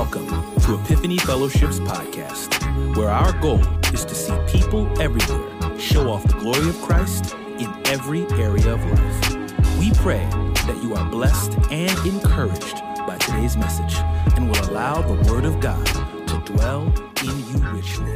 Welcome to Epiphany Fellowship's podcast, where our goal is to see people everywhere show off the glory of Christ in every area of life. We pray that you are blessed and encouraged by today's message and will allow the Word of God to dwell in you richly.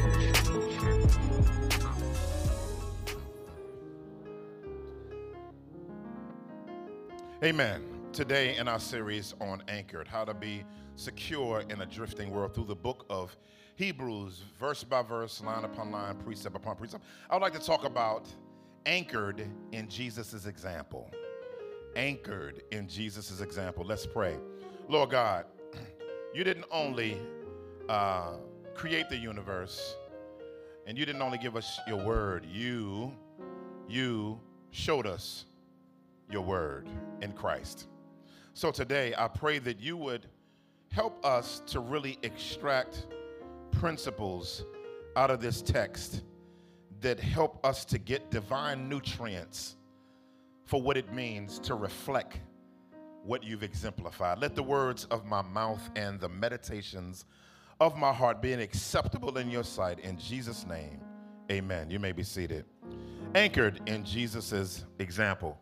Amen. Today in our series on Anchored, how to be secure in a drifting world through the book of Hebrews, verse by verse, line upon line, precept upon precept. I would like to talk about anchored in Jesus' example. Anchored in Jesus' example. Let's pray. Lord God, you didn't only create the universe, and you didn't only give us your word. You showed us your word in Christ. So today, I pray that you would help us to really extract principles out of this text that help us to get divine nutrients for what it means to reflect what you've exemplified. Let the words of my mouth and the meditations of my heart be acceptable in your sight. In Jesus' name, amen. You may be seated. Anchored in Jesus' example.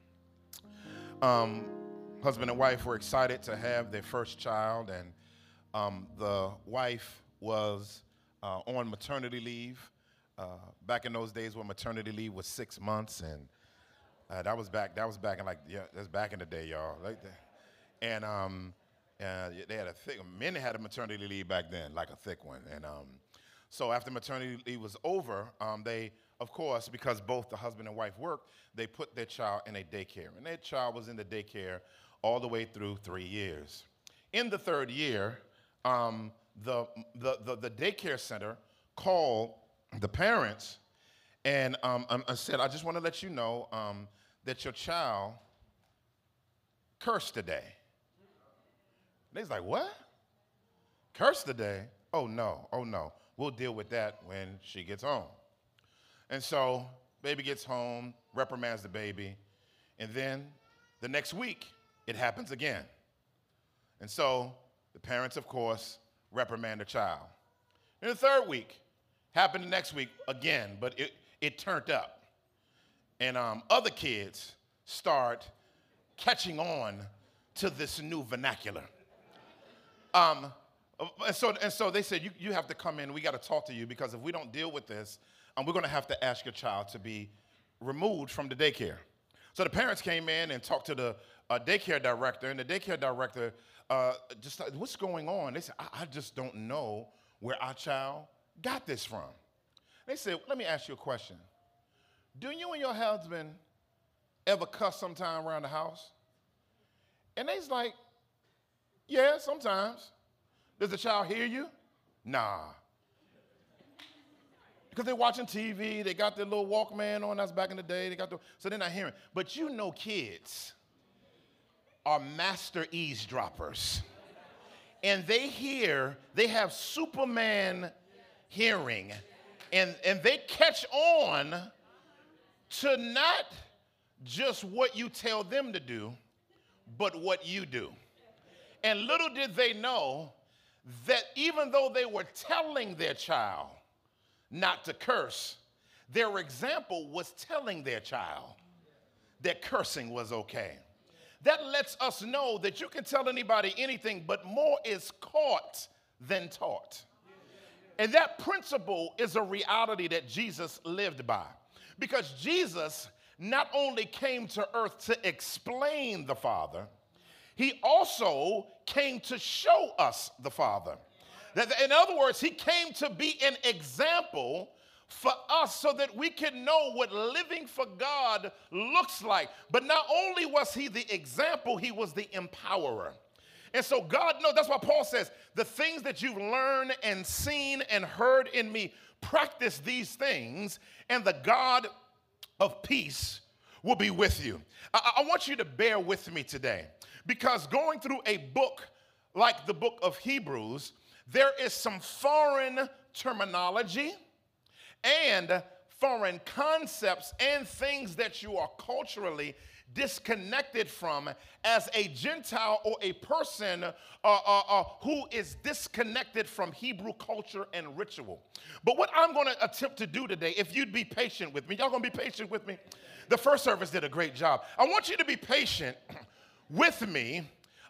Husband and wife were excited to have their first child, and the wife was on maternity leave. Back in those days when maternity leave was 6 months, and that was back in that's back in the day, y'all. Like that. And they had men had a maternity leave back then, like a thick one. And so after maternity leave was over, they, of course, because both the husband and wife worked, they put their child in a daycare. And their child was in the daycare all the way through 3 years. In the third year, the daycare center called the parents and said, I just want to let you know that your child cursed today. They was like, what? Cursed today? Oh no. We'll deal with that when she gets home. And so baby gets home, reprimands the baby, and then the next week, it happens again. And so the parents, of course, reprimand the child. In the third week, happened the next week again, but it turned up. And other kids start catching on to this new vernacular. And so they said, you have to come in, we got to talk to you, because if we don't deal with this, we're going to have to ask your child to be removed from the daycare. So the parents came in and talked to the daycare director, and the daycare director just said, what's going on? They said, I just don't know where our child got this from. They said, let me ask you a question. Do you and your husband ever cuss sometime around the house? And they's like, yeah, sometimes. Does the child hear you? Nah. Because they're watching TV, they got their little Walkman on, that's back in the day, so they're not hearing. But you know kids are master eavesdroppers. And they have Superman hearing, and they catch on to not just what you tell them to do, but what you do. And little did they know that even though they were telling their child not to curse, their example was telling their child that cursing was okay. That lets us know that you can tell anybody anything, but more is caught than taught. And that principle is a reality that Jesus lived by. Because Jesus not only came to earth to explain the Father, he also came to show us the Father. In other words, he came to be an example for us so that we can know what living for God looks like. But not only was he the example, he was the empowerer. And so God knows, that's why Paul says, the things that you've learned and seen and heard in me, practice these things, and the God of peace will be with you. I want you to bear with me today, because going through a book like the book of Hebrews, there is some foreign terminology and foreign concepts and things that you are culturally disconnected from as a Gentile or a person who is disconnected from Hebrew culture and ritual. But what I'm going to attempt to do today, if you'd be patient with me, y'all going to be patient with me? The first service did a great job. I want you to be patient with me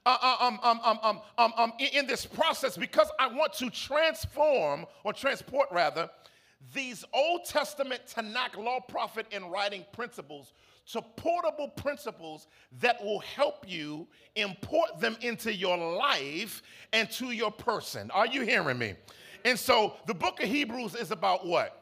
in this process, because I want to transport these Old Testament Tanakh law, prophet, and writing principles to portable principles that will help you import them into your life and to your person. Are you hearing me? And so the book of Hebrews is about what?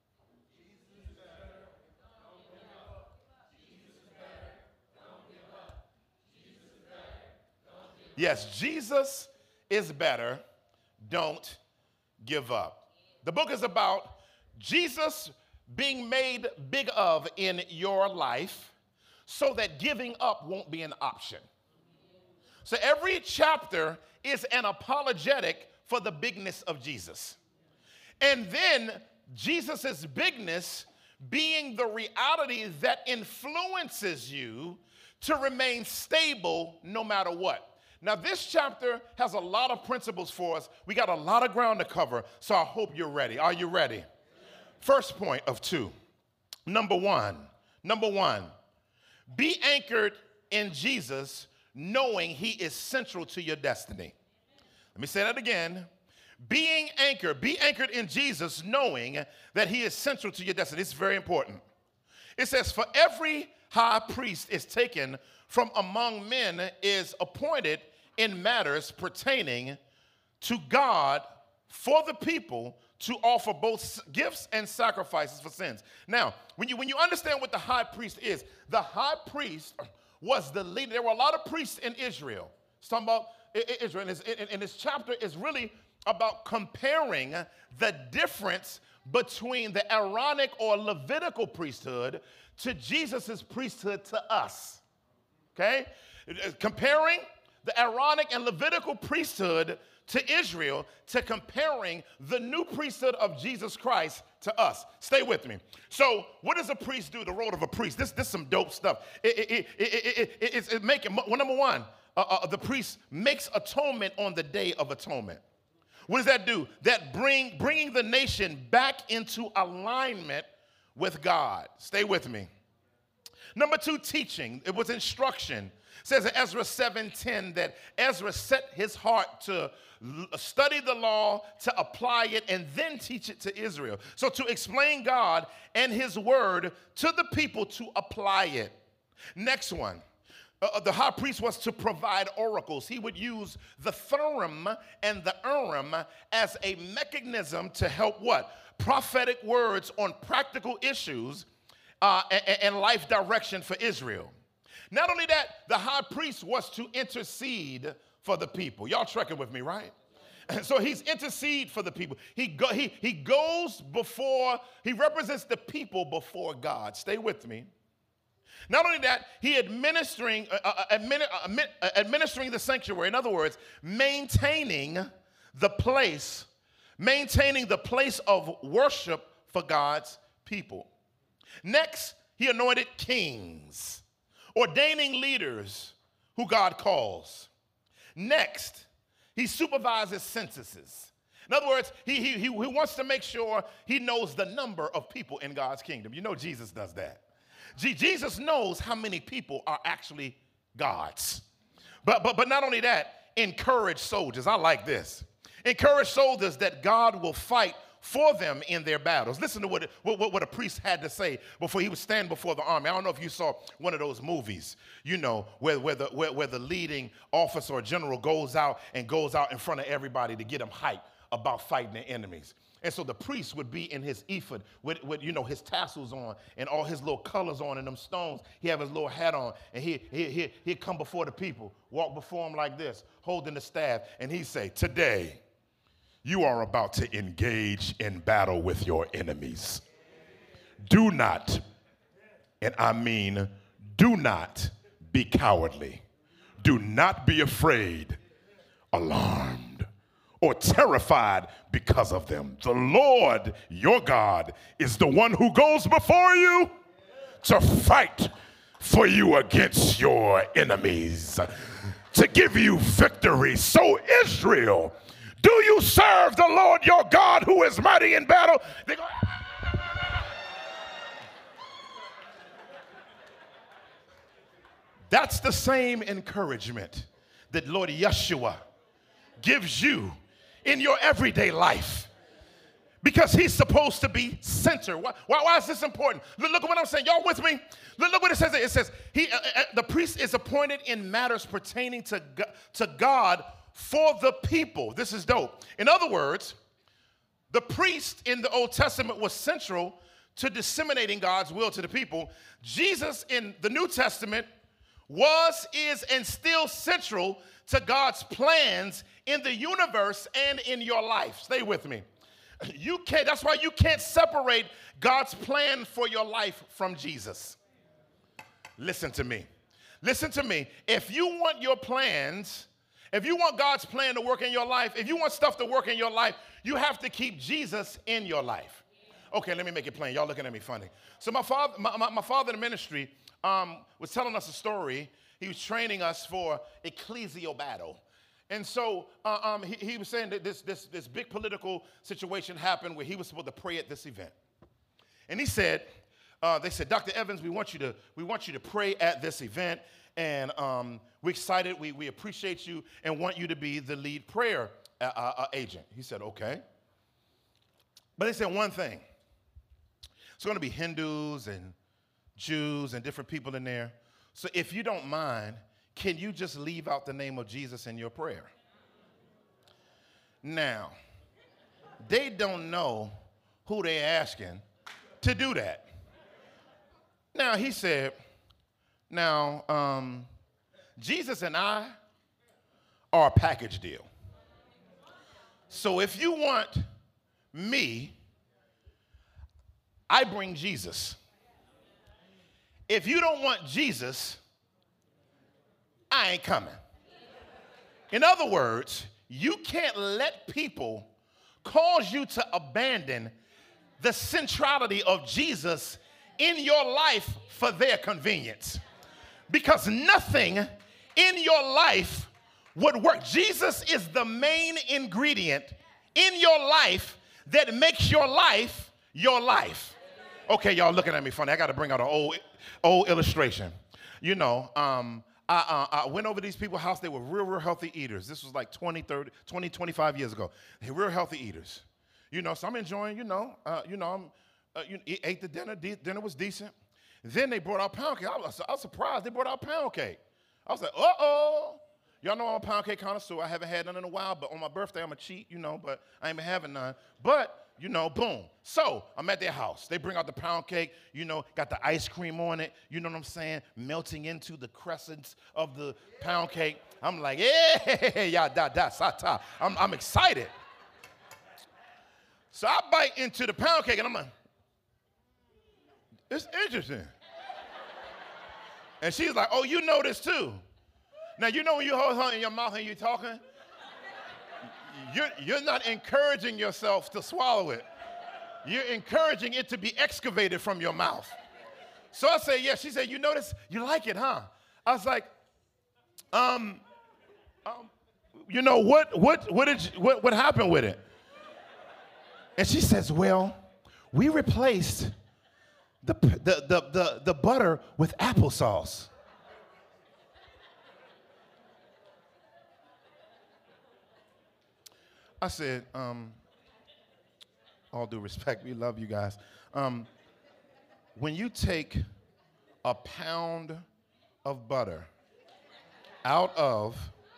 Yes, Jesus is better. Don't give up. The book is about Jesus being made big of in your life so that giving up won't be an option. So every chapter is an apologetic for the bigness of Jesus. And then Jesus' bigness being the reality that influences you to remain stable no matter what. Now, this chapter has a lot of principles for us. We got a lot of ground to cover, so I hope you're ready. Are you ready? First point of two. Number one, be anchored in Jesus, knowing he is central to your destiny. Let me say that again. Be anchored in Jesus, knowing that he is central to your destiny. This is very important. It says, for every high priest is taken from among men is appointed in matters pertaining to God for the people to offer both gifts and sacrifices for sins. Now, when you understand what the high priest is, the high priest was the leader. There were a lot of priests in Israel. It's talking about Israel. And this chapter is really about comparing the difference between the Aaronic or Levitical priesthood to Jesus' priesthood to us. Okay? Comparing the Aaronic and Levitical priesthood to Israel to comparing the new priesthood of Jesus Christ to us. Stay with me. So what does a priest do? The role of a priest. This is some dope stuff. It's making, well, number one, the priest makes atonement on the Day of Atonement. What does that do? That bringing the nation back into alignment with God. Stay with me. Number two, teaching. It was instruction. It says in Ezra 7:10 that Ezra set his heart to study the law, to apply it, and then teach it to Israel. So to explain God and his word to the people to apply it. Next one. The high priest was to provide oracles. He would use the Thurim and the Urim as a mechanism to help what? Prophetic words on practical issues and life direction for Israel. Not only that, the high priest was to intercede for the people. Y'all trekking with me, right? So he's intercede for the people. He goes before, he represents the people before God. Stay with me. Not only that, he administering the sanctuary. In other words, maintaining the place of worship for God's people. Next, he anointed kings, ordaining leaders who God calls. Next, he supervises censuses. In other words, he wants to make sure he knows the number of people in God's kingdom. You know Jesus does that. Jesus knows how many people are actually God's. But not only that, encourage soldiers. I like this. Encourage soldiers that God will fight for them in their battles. Listen to what a priest had to say before he would stand before the army. I don't know if you saw one of those movies, you know, where the leading officer or general goes out in front of everybody to get them hyped about fighting their enemies. And so the priest would be in his ephod with you know, his tassels on and all his little colors on and them stones. He have his little hat on, and he'd come before the people, walk before them like this, holding the staff, and he'd say, today, you are about to engage in battle with your enemies. Do not, and I mean do not be cowardly. Do not be afraid, alarmed, or terrified because of them. The Lord your God is the one who goes before you to fight for you against your enemies, to give you victory. So Israel, do you serve the Lord your God who is mighty in battle? They go, that's the same encouragement that Lord Yeshua gives you in your everyday life, because he's supposed to be center. Why is this important? Look at what I'm saying. Y'all with me? Look what it says. It says the priest is appointed in matters pertaining to God for the people. This is dope. In other words, the priest in the Old Testament was central to disseminating God's will to the people. Jesus in the New Testament was, is, and still central to God's plans in the universe and in your life. Stay with me. That's why you can't separate God's plan for your life from Jesus. Listen to me. Listen to me. If you want your plans, if you want God's plan to work in your life, if you want stuff to work in your life, you have to keep Jesus in your life. Okay, let me make it plain. Y'all looking at me funny. So my father in the ministry was telling us a story. He was training us for ecclesial battle. And so he was saying that this big political situation happened where he was supposed to pray at this event. And he said, they said, Dr. Evans, we want you to pray at this event, and we're excited, we appreciate you, and want you to be the lead prayer agent. He said, okay. But they said one thing. It's going to be Hindus and Jews and different people in there. So if you don't mind, can you just leave out the name of Jesus in your prayer? Now, they don't know who they're asking to do that. Now, he said, Jesus and I are a package deal. So if you want me, I bring Jesus. If you don't want Jesus, I ain't coming. In other words, you can't let people cause you to abandon the centrality of Jesus in your life for their convenience. Because nothing in your life would work. Jesus is the main ingredient in your life that makes your life your life. Okay, y'all looking at me funny. I got to bring out an old illustration. You know, I went over these people's house. They were real healthy eaters. This was like 25 years ago. They were real healthy eaters. You know, so I'm enjoying, ate the dinner. Dinner was decent. Then they brought out pound cake. I was surprised they brought out pound cake. I was like, uh-oh. Y'all know I'm a pound cake connoisseur. I haven't had none in a while, but on my birthday, I'm a cheat, but I ain't been having none. But, boom. So I'm at their house. They bring out the pound cake, got the ice cream on it, you know what I'm saying, melting into the crescents of the pound cake. I'm like, yeah, I'm excited. So I bite into the pound cake, and I'm like, it's interesting. And she's like, oh, you know this too. Now, when you hold her in your mouth and you're talking, you're not encouraging yourself to swallow it. You're encouraging it to be excavated from your mouth. So I say, yeah. She said, you notice, you like it, huh? I was like, what happened with it? And she says, well, we replaced the butter with applesauce. I said, all due respect, we love you guys. When you take a pound of butter out of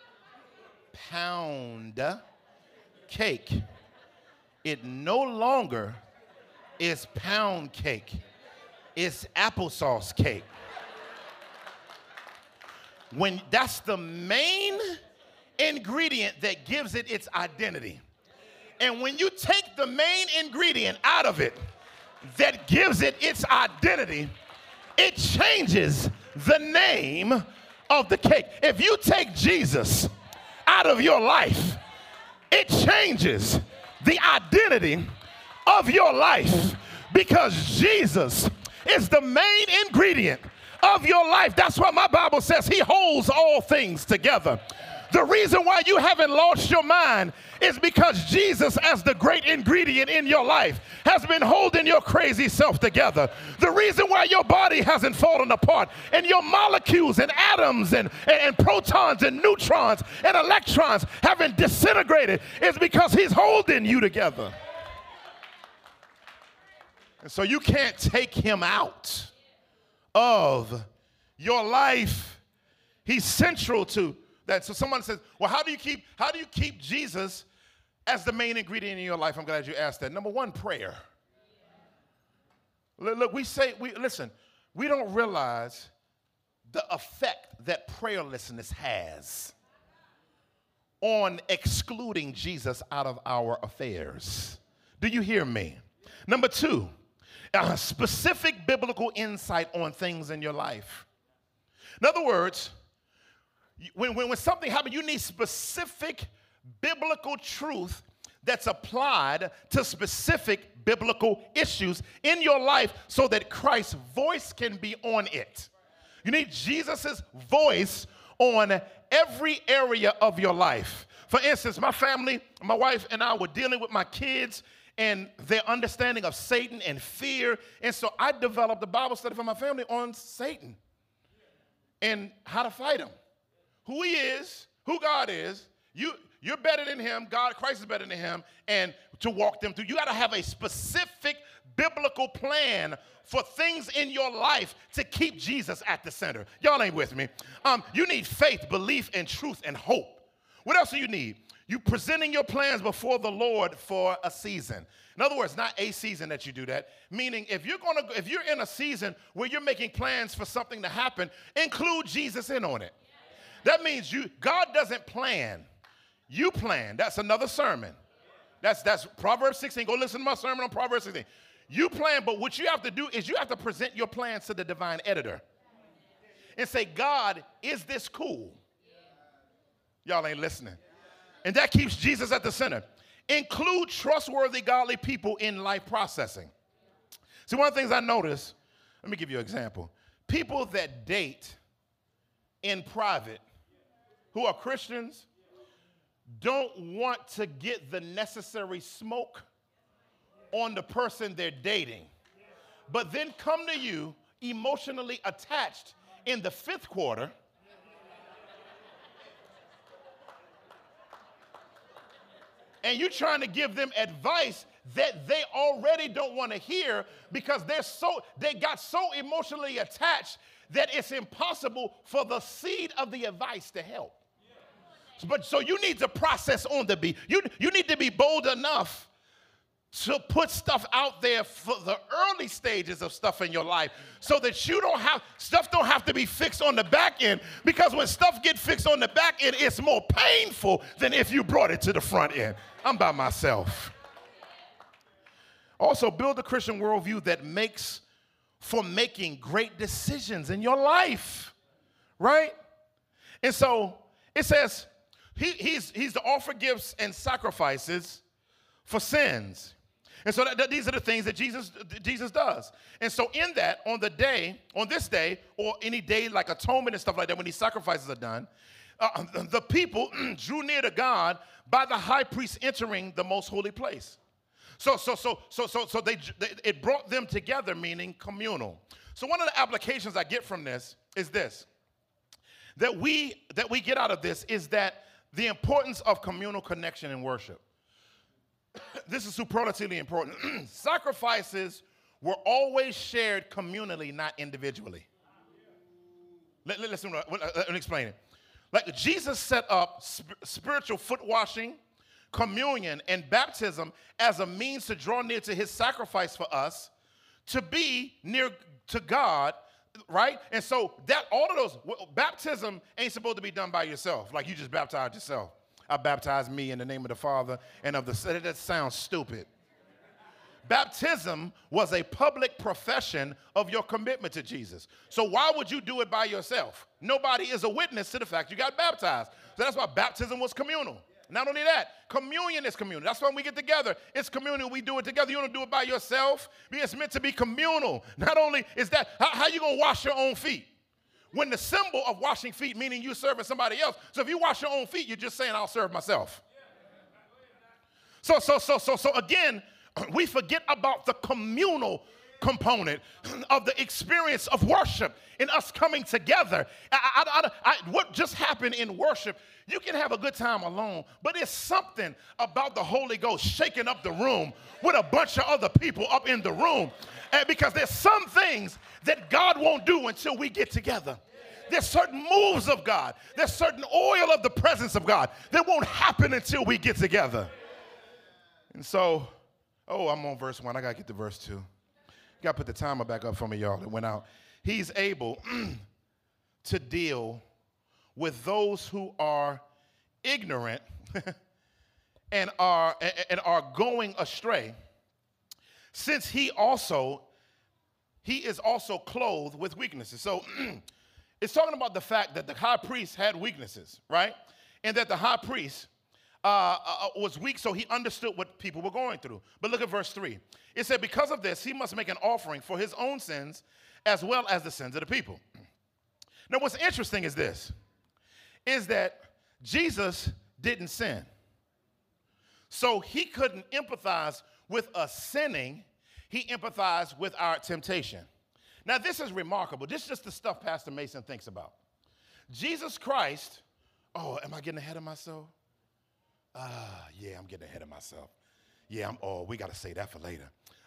pound cake, it no longer is pound cake. It's applesauce cake. That's the main ingredient that gives it its identity. And when you take the main ingredient out of it that gives it its identity, it changes the name of the cake. If you take Jesus out of your life, It changes the identity of your life because Jesus is the main ingredient of your life. That's why my Bible says he holds all things together. The reason why you haven't lost your mind is because Jesus, as the great ingredient in your life, has been holding your crazy self together. The reason why your body hasn't fallen apart and your molecules and atoms and protons and neutrons and electrons haven't disintegrated is because he's holding you together. And so you can't take him out of your life. He's central to that. So someone says, well, how do you keep Jesus as the main ingredient in your life? I'm glad you asked that. Number one, prayer. Look, we don't realize the effect that prayerlessness has on excluding Jesus out of our affairs. Do you hear me? Number two, a specific biblical insight on things in your life. In other words, when something happens, you need specific biblical truth that's applied to specific biblical issues in your life so that Christ's voice can be on it. You need Jesus's voice on every area of your life. For instance, my family, my wife and I were dealing with my kids and their understanding of Satan and fear. And so I developed a Bible study for my family on Satan and how to fight him. Who he is, who God is. You're better than him. Christ is better than him. And to walk them through, you got to have a specific biblical plan for things in your life to keep Jesus at the center. Y'all ain't with me. You need faith, belief, and truth and hope. What else do you need? You presenting your plans before the Lord for a season. In other words, not a season that you do that. Meaning, if you're in a season where you're making plans for something to happen, include Jesus in on it. That means God doesn't plan. You plan. That's another sermon. That's Proverbs 16. Go listen to my sermon on Proverbs 16. You plan, but what you have to do is you have to present your plans to the divine editor and say, God, is this cool? Y'all ain't listening. And that keeps Jesus at the center. Include trustworthy, godly people in life processing. See, one of the things I notice, let me give you an example. People that date in private who are Christians don't want to get the necessary smoke on the person they're dating, but then come to you emotionally attached in the fifth quarter and you're trying to give them advice that they already don't want to hear because they got so emotionally attached that it's impossible for the seed of the advice to help. So you need to process on the beat. You need to be bold enough to put stuff out there for the early stages of stuff in your life so that stuff don't have to be fixed on the back end, because when stuff gets fixed on the back end, it's more painful than if you brought it to the front end. I'm by myself. Also, build a Christian worldview that makes for making great decisions in your life, right? And so it says he's to offer gifts and sacrifices for sins. And so these are the things that Jesus does. And so in that, on this day, or any day like atonement and stuff like that, when these sacrifices are done, the people drew near to God by the high priest entering the most holy place. So it brought them together, meaning communal. So one of the applications I get from this is this, that we get out of this is that the importance of communal connection and worship. This is superlatively important. Sacrifices were always shared communally, not individually. Listen, let me explain it. Like Jesus set up spiritual foot washing, communion, and baptism as a means to draw near to his sacrifice for us, to be near to God, right? And so all of those, baptism ain't supposed to be done by yourself, like you just baptized yourself. I baptize me in the name of the Father and of the Son. That sounds stupid. Baptism was a public profession of your commitment to Jesus. So why would you do it by yourself? Nobody is a witness to the fact you got baptized. So that's why baptism was communal. Not only that, communion is communal. That's when we get together. It's communal. We do it together. You don't do it by yourself. It's meant to be communal. Not only is that, how you going to wash your own feet? When the symbol of washing feet, meaning you serving somebody else. So if you wash your own feet, you're just saying, I'll serve myself. So again, we forget about the communal component of the experience of worship and us coming together. What just happened in worship, you can have a good time alone, but it's something about the Holy Ghost shaking up the room with a bunch of other people up in the room. Because there's some things that God won't do until we get together. There's certain moves of God. There's certain oil of the presence of God that won't happen until we get together. And so, I'm on verse 1. I got to get to verse 2. Got to put the timer back up for me, y'all. It went out. He's able to deal with those who are ignorant and are going astray, since he is also clothed with weaknesses. So it's talking about the fact that the high priest had weaknesses, right? And that the high priest was weak, so he understood what people were going through. But look at verse 3. It said, because of this, he must make an offering for his own sins as well as the sins of the people. Now, what's interesting is this, is that Jesus didn't sin. So he couldn't empathize with us sinning. He empathized with our temptation. Now, this is remarkable. This is just the stuff Pastor Mason thinks about. Jesus Christ, am I getting ahead of myself? Yeah, I'm getting ahead of myself. Yeah, we got to say that for later.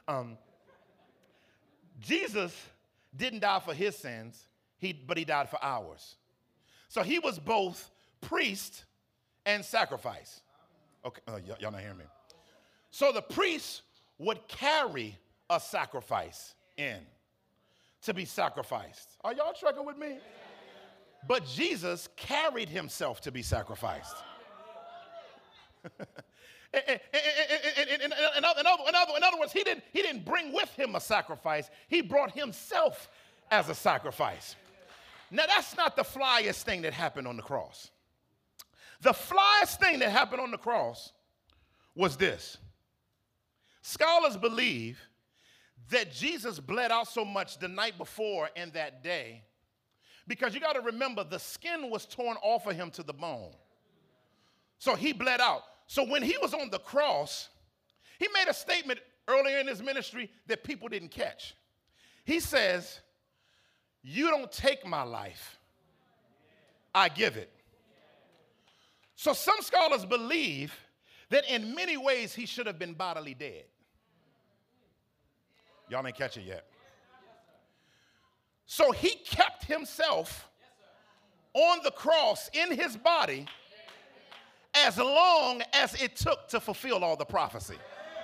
Jesus didn't die for his sins, but he died for ours. So he was both priest and sacrifice. Okay, y'all not hearing me. So the priest would carry a sacrifice in to be sacrificed. Are y'all tracking with me? But Jesus carried himself to be sacrificed. In other words, he didn't bring with him a sacrifice. He brought himself as a sacrifice. Now, that's not the flyest thing that happened on the cross. The flyest thing that happened on the cross was this. Scholars believe that Jesus bled out so much the night before and that day because you got to remember the skin was torn off of him to the bone. So he bled out. So when he was on the cross, he made a statement earlier in his ministry that people didn't catch. He says, you don't take my life, I give it. So some scholars believe that in many ways he should have been bodily dead. Y'all ain't catch it yet. So he kept himself on the cross in his body as long as it took to fulfill all the prophecy.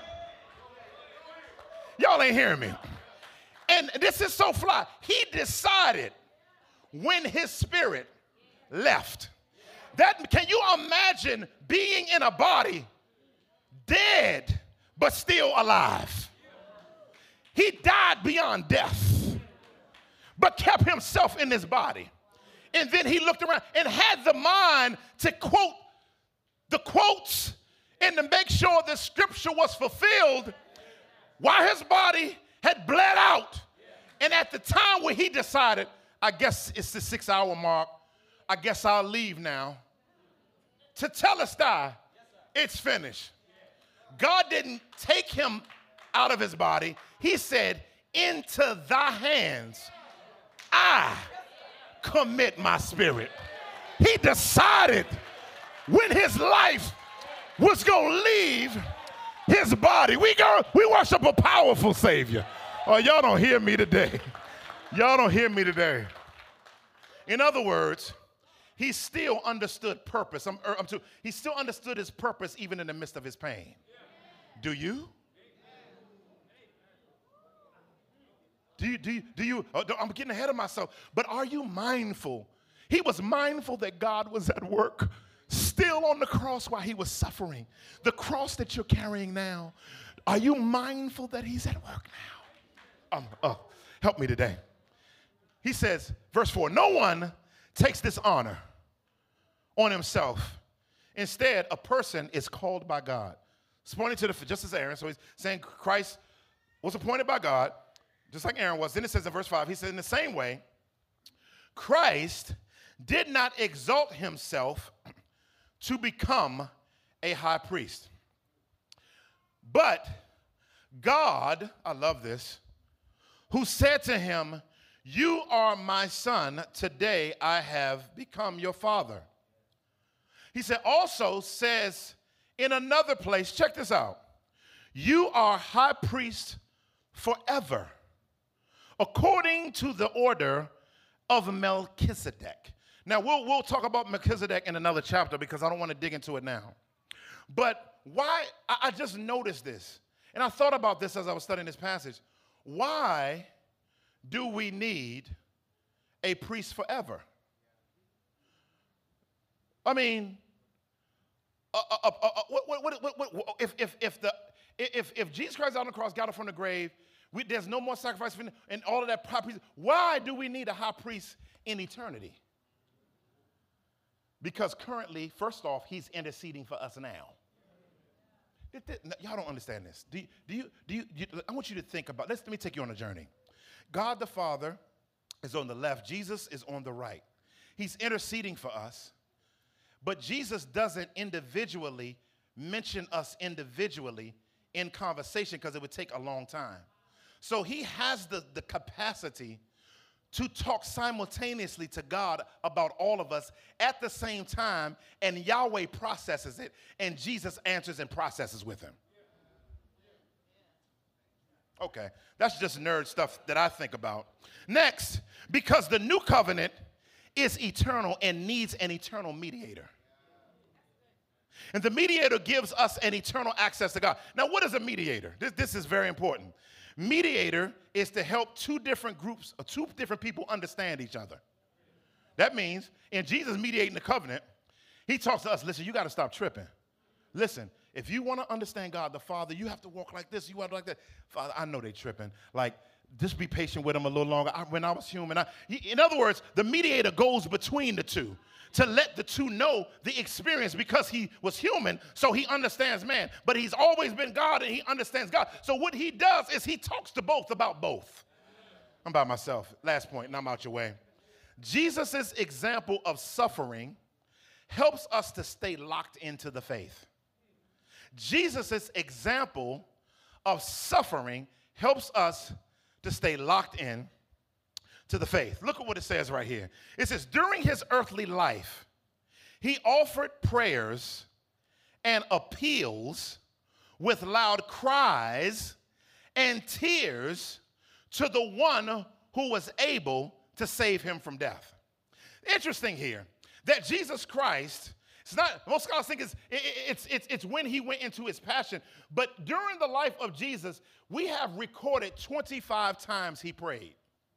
Y'all ain't hearing me. And this is so fly. He decided when his spirit left. Can you imagine being in a body dead but still alive? He died beyond death but kept himself in his body. And then he looked around and had the mind to quote the quotes and to make sure the scripture was fulfilled while his body had bled out. And at the time when he decided, I guess it's the 6-hour mark, I guess I'll leave now. To Telestai, it's finished. God didn't take him out of his body. He said, into thy hands I commit my spirit. He decided when his life was going to leave his body. We worship a powerful Savior. Oh, y'all don't hear me today. Y'all don't hear me today. In other words, he still understood purpose. He still understood his purpose even in the midst of his pain. Do you? Do you? I'm getting ahead of myself. But are you mindful? He was mindful that God was at work still on the cross while he was suffering. The cross that you're carrying now. Are you mindful that he's at work now? Help me today. He says, verse 4, no one takes this honor on himself Instead, a person is called by God. It's pointing to just as Aaron. So he's saying Christ was appointed by God, just like Aaron was. Then it says in verse 5, he said, in the same way, Christ did not exalt himself to become a high priest. But God, I love this, who said to him, you are my son, today I have become your father. He said, also says in another place, check this out, you are high priest forever, according to the order of Melchizedek. Now, we'll talk about Melchizedek in another chapter because I don't want to dig into it now. But why, I just noticed this, and I thought about this as I was studying this passage. Why do we need a priest forever? I mean, if Jesus Christ on the cross got up from the grave, there's no more sacrifice and all of that high priest. Why do we need a high priest in eternity? Because currently, first off, he's interceding for us now. Y'all don't understand this. I want you to think about. Let me take you on a journey. God the Father is on the left. Jesus is on the right. He's interceding for us. But Jesus doesn't individually mention us individually in conversation because it would take a long time. So he has the capacity to talk simultaneously to God about all of us at the same time, and Yahweh processes it, and Jesus answers and processes with him. Okay, that's just nerd stuff that I think about. Next, because the new covenant is eternal and needs an eternal mediator. And the mediator gives us an eternal access to God. Now, what is a mediator? This is very important. Mediator is to help two different groups or two different people understand each other. That means in Jesus mediating the covenant, he talks to us, listen, you got to stop tripping. Listen, if you want to understand God the Father, you have to walk like this, you want to like that. Father, I know they're tripping. Like, just be patient with them a little longer. When I was human, in other words, the mediator goes between the two to let the two know the experience because he was human, so he understands man. But he's always been God and he understands God. So what he does is he talks to both about both. I'm by myself. Last point, and I'm out your way. Jesus' example of suffering helps us to stay locked into the faith. Jesus' example of suffering helps us to stay locked in to the faith. Look at what it says right here. It says, during his earthly life, he offered prayers and appeals with loud cries and tears to the one who was able to save him from death. Interesting here that Jesus Christ, it's not, most scholars think it's when he went into his passion, but during the life of Jesus, we have recorded 25 times he prayed.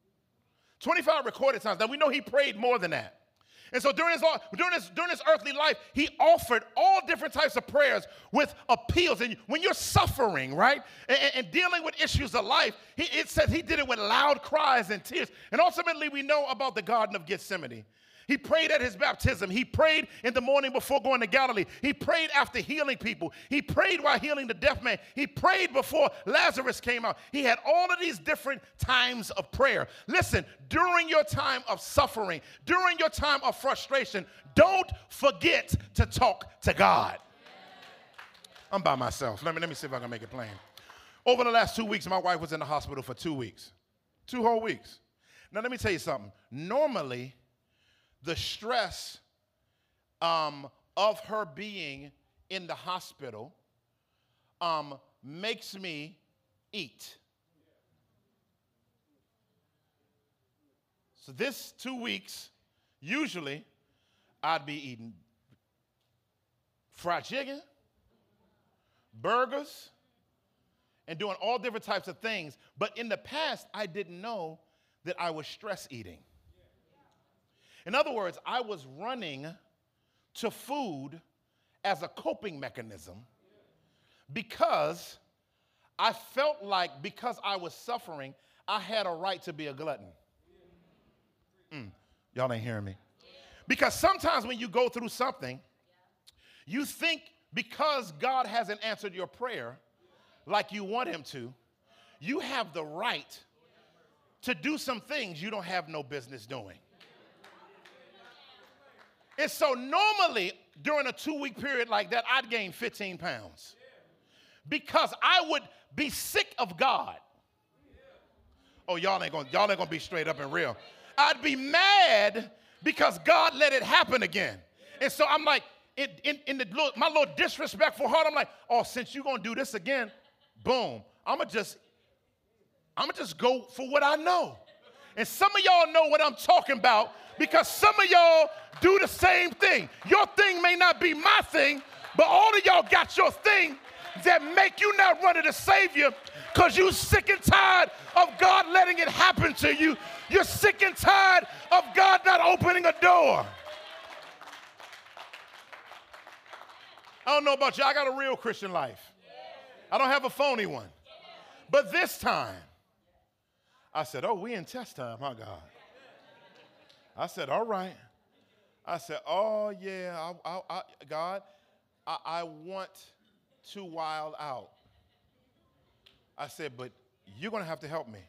25 recorded times. Now we know he prayed more than that. And so during his earthly life, he offered all different types of prayers with appeals. And when you're suffering, right, and dealing with issues of life, it says he did it with loud cries and tears. And ultimately, we know about the Garden of Gethsemane. He prayed at his baptism. He prayed in the morning before going to Galilee. He prayed after healing people. He prayed while healing the deaf man. He prayed before Lazarus came out. He had all of these different times of prayer. Listen, during your time of suffering, during your time of frustration, don't forget to talk to God. I'm by myself. Let me see if I can make it plain. Over the last 2 weeks, my wife was in the hospital for 2 weeks. 2 whole weeks. Now, let me tell you something. Normally, the stress of her being in the hospital makes me eat. So this 2 weeks, usually I'd be eating fried chicken, burgers, and doing all different types of things. But in the past, I didn't know that I was stress eating. In other words, I was running to food as a coping mechanism because I felt like because I was suffering, I had a right to be a glutton. Y'all ain't hearing me. Because sometimes when you go through something, You think because God hasn't answered your prayer like you want him to, you have the right to do some things you don't have no business doing. And so normally during a 2-week period like that, I'd gain 15 pounds because I would be sick of God. Oh, y'all ain't gonna be straight up and real. I'd be mad because God let it happen again. And so I'm like, my little disrespectful heart, I'm like, oh, since you're gonna do this again, boom, I'ma just go for what I know. And some of y'all know what I'm talking about because some of y'all do the same thing. Your thing may not be my thing, but all of y'all got your thing that make you not run to the Savior because you sick and tired of God letting it happen to you. You're sick and tired of God not opening a door. I don't know about you. I got a real Christian life. I don't have a phony one. But this time, I said, oh, we in test time, huh, God? I said, all right. I said, oh, yeah, God, I want to wild out. I said, but you're going to have to help me.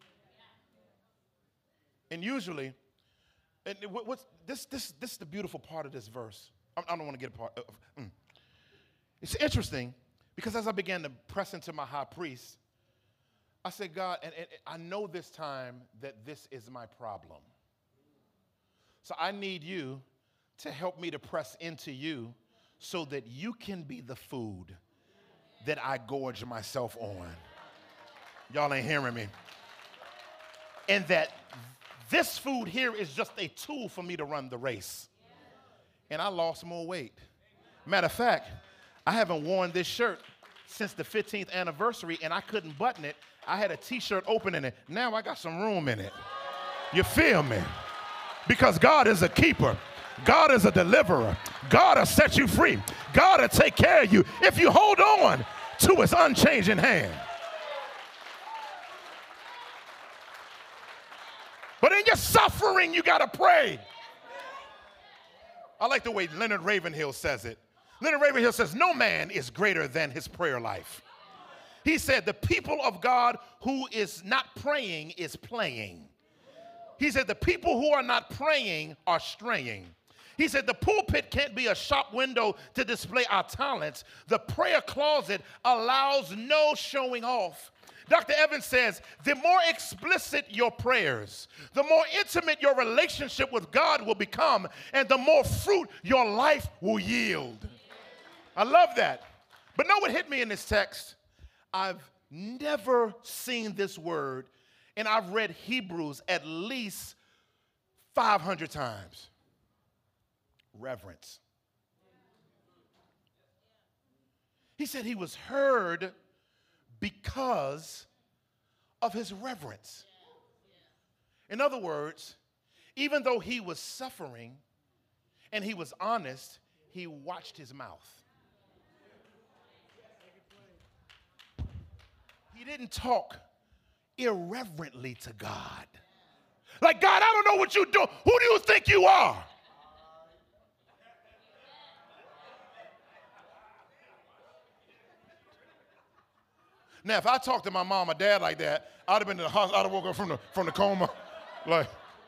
And usually, and what's this is the beautiful part of this verse. I don't want to get a part. It's interesting because as I began to press into my high priest, I said, God, and I know this time that this is my problem. So I need you to help me to press into you so that you can be the food that I gorge myself on. Y'all ain't hearing me. And that this food here is just a tool for me to run the race. And I lost more weight. Matter of fact, I haven't worn this shirt since the 15th anniversary, and I couldn't button it. I had a T-shirt open in it. Now I got some room in it. You feel me? Because God is a keeper. God is a deliverer. God will set you free. God will take care of you if you hold on to his unchanging hand. But in your suffering, you got to pray. I like the way Leonard Ravenhill says it. Leonard Ravenhill says, no man is greater than his prayer life. He said, the people of God who is not praying is playing. He said, the people who are not praying are straying. He said, the pulpit can't be a shop window to display our talents. The prayer closet allows no showing off. Dr. Evans says, the more explicit your prayers, the more intimate your relationship with God will become, and the more fruit your life will yield. I love that. But know what hit me in this text? I've never seen this word, and I've read Hebrews at least 500 times. Reverence. He said he was heard because of his reverence. In other words, even though he was suffering and he was honest, he watched his mouth. He didn't talk irreverently to God. Like, God, I don't know what you do. Who do you think you are? Now, if I talked to my mom or dad like that, I'd have been in the hospital. I'd have woke up from the coma, like,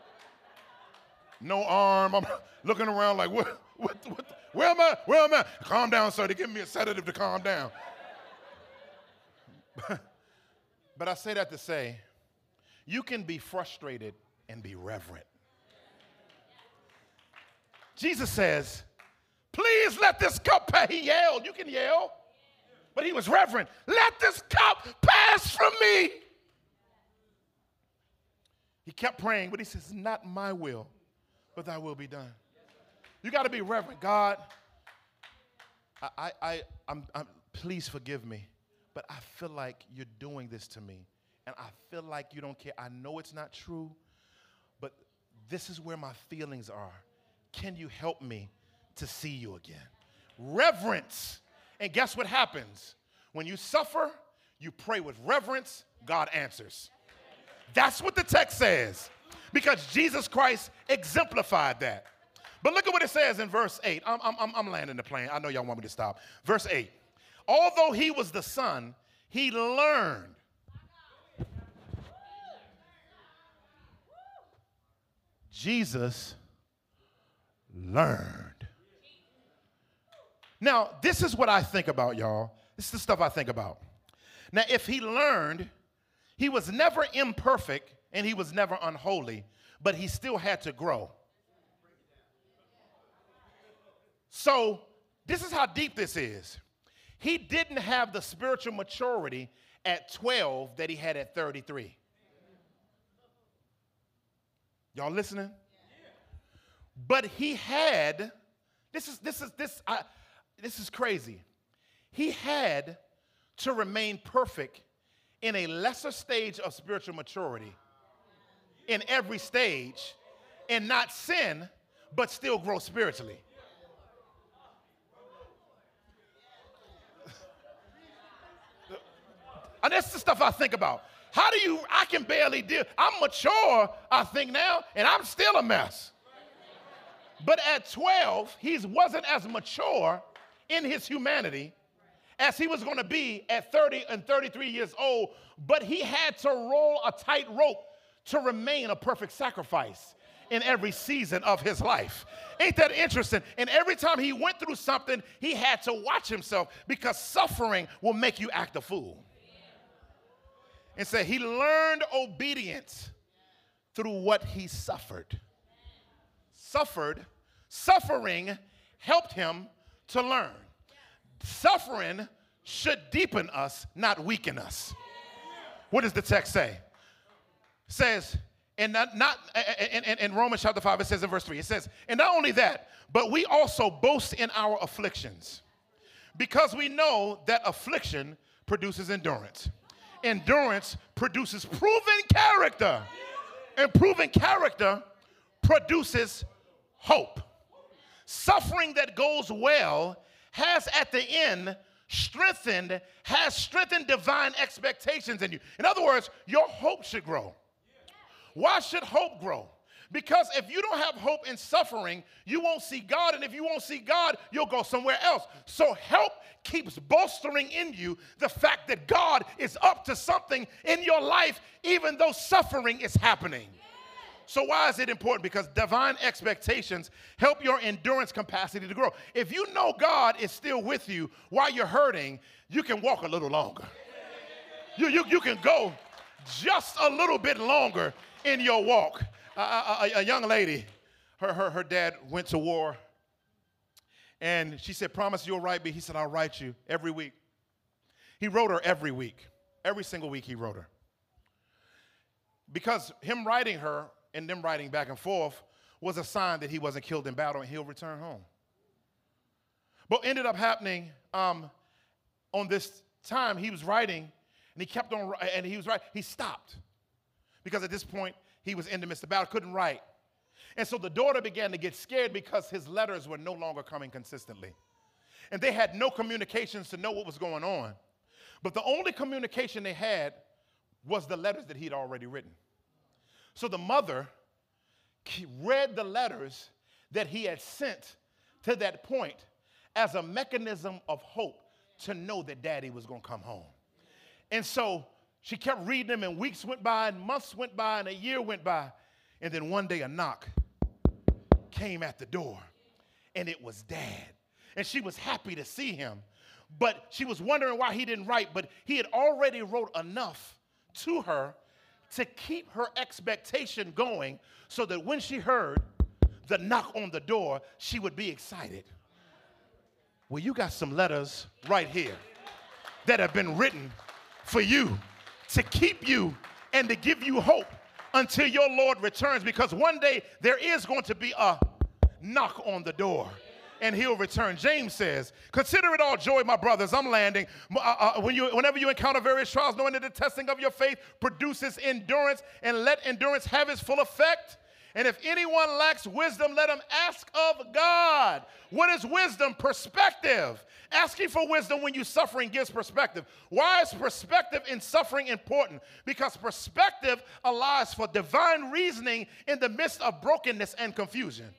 no arm. I'm looking around like, where am I? Where am I? Calm down, sir. They give me a sedative to calm down. But I say that to say, you can be frustrated and be reverent. Jesus says, please let this cup pass. He yelled. You can yell. But he was reverent. Let this cup pass from me. He kept praying, but he says, not my will, but thy will be done. You got to be reverent. God, I'm please forgive me, but I feel like you're doing this to me, and I feel like you don't care. I know it's not true, but this is where my feelings are. Can you help me to see you again? Reverence. And guess what happens? When you suffer, you pray with reverence, God answers. That's what the text says, because Jesus Christ exemplified that. But look at what it says in verse 8. I'm landing the plane. I know y'all want me to stop. Verse 8. Although he was the son, he learned. Jesus learned. Now, this is what I think about, y'all. This is the stuff I think about. Now, if he learned, he was never imperfect and he was never unholy, but he still had to grow. So, this is how deep this is. He didn't have the spiritual maturity at 12 that he had at 33. Y'all listening? But he had, this is crazy. He had to remain perfect in a lesser stage of spiritual maturity in every stage and not sin, but still grow spiritually. And that's the stuff I think about. I can barely deal. I'm mature, I think now, and I'm still a mess. But at 12, he wasn't as mature in his humanity as he was going to be at 30 and 33 years old, but he had to roll a tight rope to remain a perfect sacrifice in every season of his life. Ain't that interesting? And every time he went through something, he had to watch himself because suffering will make you act a fool. And say he learned obedience through what he suffered. Suffering helped him to learn. Suffering should deepen us, not weaken us. What does the text say? It says, in Romans chapter 5, it says in verse 3, it says, and not only that, but we also boast in our afflictions, because we know that affliction produces endurance. Endurance produces proven character, and proven character produces hope. Suffering that goes well has at the end strengthened divine expectations in you. In other words, your hope should grow. Why should hope grow? Because if you don't have hope in suffering, you won't see God, and if you won't see God, you'll go somewhere else. So help keeps bolstering in you the fact that God is up to something in your life, even though suffering is happening. So why is it important? Because divine expectations help your endurance capacity to grow. If you know God is still with you while you're hurting, you can walk a little longer. You can go just a little bit longer in your walk. A young lady, her dad went to war, and she said, promise you'll write me. He said, I'll write you every week. He wrote her every week. Every single week he wrote her. Because him writing her and them writing back and forth was a sign that he wasn't killed in battle and he'll return home. But ended up happening on this time he was writing, and he kept on, and he was writing. He stopped because at this point he was in the midst of battle, couldn't write. And so the daughter began to get scared because his letters were no longer coming consistently. And they had no communications to know what was going on. But the only communication they had was the letters that he'd already written. So the mother read the letters that he had sent to that point as a mechanism of hope to know that daddy was going to come home. And so she kept reading them, and weeks went by, and months went by, and a year went by. And then one day a knock came at the door, and it was Dad. And she was happy to see him, but she was wondering why he didn't write, but he had already wrote enough to her to keep her expectation going so that when she heard the knock on the door, she would be excited. Well, you got some letters right here that have been written for you to keep you and to give you hope until your Lord returns, because one day there is going to be a knock on the door and he'll return. James says, consider it all joy, my brothers, I'm landing, whenever you encounter various trials, knowing that the testing of your faith produces endurance, and let endurance have its full effect. And if anyone lacks wisdom, let him ask of God. What is wisdom? Perspective. Asking for wisdom when you're suffering gives perspective. Why is perspective in suffering important? Because perspective allows for divine reasoning in the midst of brokenness and confusion.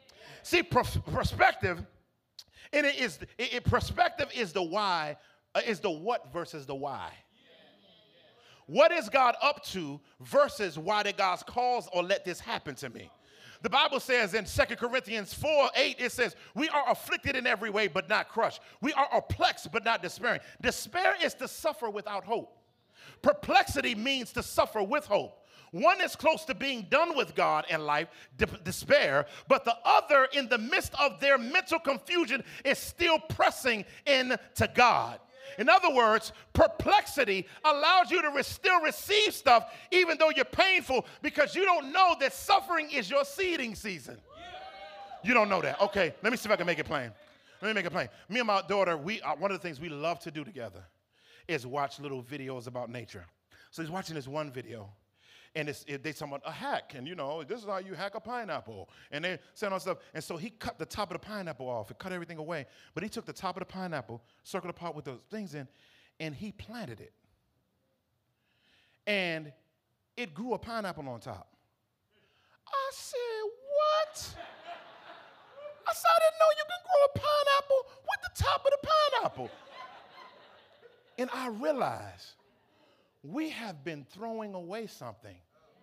See, perspective, and perspective is the why, is the what versus the why. What is God up to versus why did God cause or let this happen to me? The Bible says in 2 Corinthians 4:8, it says, we are afflicted in every way, but not crushed. We are perplexed, but not despairing. Despair is to suffer without hope. Perplexity means to suffer with hope. One is close to being done with God in life, despair, but the other, in the midst of their mental confusion, is still pressing into God. In other words, perplexity allows you to still receive stuff even though you're painful, because you don't know that suffering is your seeding season. You don't know that. Okay, let me see if I can make it plain. Let me make it plain. Me and my daughter, one of the things we love to do together is watch little videos about nature. So he's watching this one video, and they talking about a hack, and this is how you hack a pineapple, and they saying all stuff. And so he cut the top of the pineapple off, and cut everything away, but he took the top of the pineapple, circled the pot with those things in, and he planted it. And it grew a pineapple on top. I said, what? I said, I didn't know you can grow a pineapple with the top of the pineapple. And I realized we have been throwing away something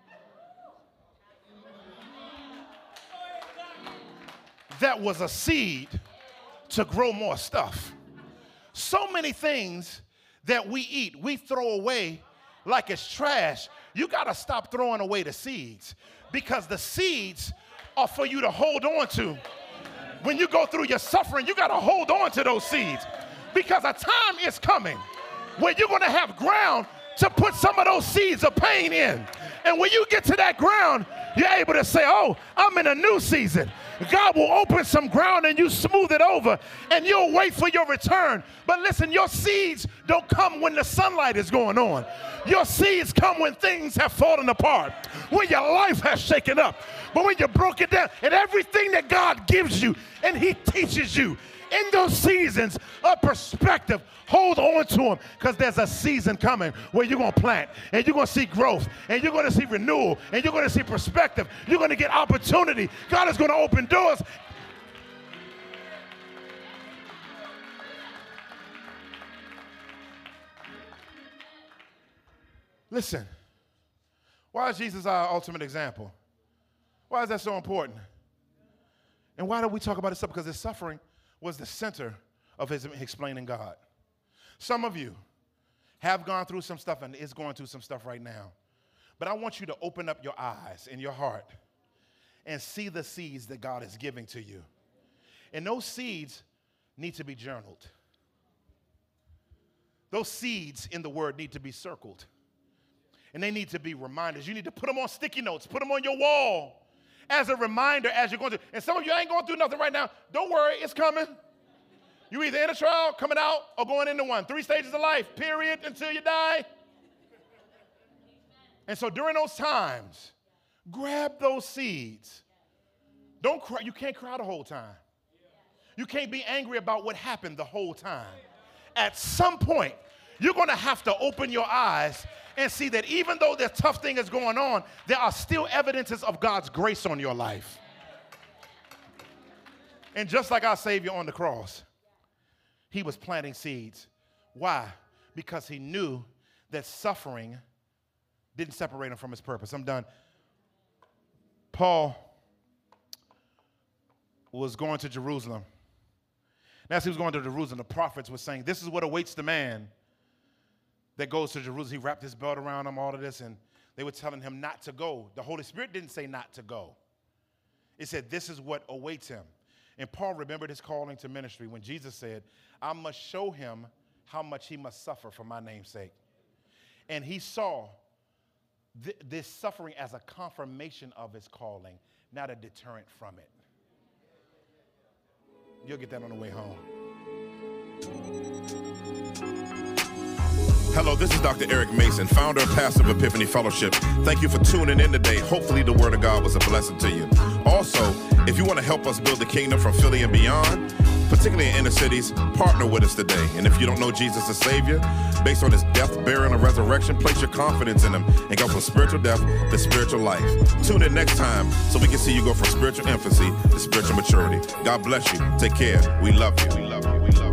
that was a seed to grow more stuff. So many things that we eat, we throw away like it's trash. You got to stop throwing away the seeds, because the seeds are for you to hold on to. When you go through your suffering, you got to hold on to those seeds, because a time is coming where you're going to have ground to put some of those seeds of pain in. And when you get to that ground, you're able to say, oh, I'm in a new season. God will open some ground and you smooth it over, and you'll wait for your return. But listen, your seeds don't come when the sunlight is going on. Your seeds come when things have fallen apart, when your life has shaken up. But when you broke it down, and everything that God gives you and he teaches you in those seasons of perspective, hold on to them, because there's a season coming where you're going to plant, and you're going to see growth, and you're going to see renewal, and you're going to see perspective. You're going to get opportunity. God is going to open doors. Listen, why is Jesus our ultimate example? Why is that so important? And why do we talk about this stuff? Because his suffering was the center of his explaining God. Some of you have gone through some stuff and is going through some stuff right now. But I want you to open up your eyes and your heart and see the seeds that God is giving to you. And those seeds need to be journaled. Those seeds in the word need to be circled. And they need to be reminders. You need to put them on sticky notes, put them on your wall as a reminder as you're going through. And some of you ain't going through nothing right now. Don't worry, it's coming. You either in a trial, coming out, or going into one. 3 stages of life, period, until you die. And so during those times, grab those seeds. Don't cry. You can't cry the whole time. You can't be angry about what happened the whole time. At some point, you're going to have to open your eyes and see that even though the tough thing is going on, there are still evidences of God's grace on your life. And just like our Savior on the cross, he was planting seeds. Why? Because he knew that suffering didn't separate him from his purpose. I'm done. Paul was going to Jerusalem. And as he was going to Jerusalem, the prophets were saying, this is what awaits the man that goes to Jerusalem. He wrapped his belt around him, all of this, and they were telling him not to go. The Holy Spirit didn't say not to go. It said this is what awaits him. And Paul remembered his calling to ministry when Jesus said, I must show him how much he must suffer for my name's sake. And he saw this suffering as a confirmation of his calling, not a deterrent from it. You'll get that on the way home. Hello, this is Dr. Eric Mason, founder and pastor of Epiphany Fellowship. Thank you for tuning in today. Hopefully the Word of God was a blessing to you. Also, if you want to help us build the kingdom from Philly and beyond, particularly in inner cities, partner with us today. And if you don't know Jesus as Savior, based on his death, burial, and resurrection, place your confidence in him and go from spiritual death to spiritual life. Tune in next time so we can see you go from spiritual infancy to spiritual maturity. God bless you. Take care. We love you. We love you. We love you.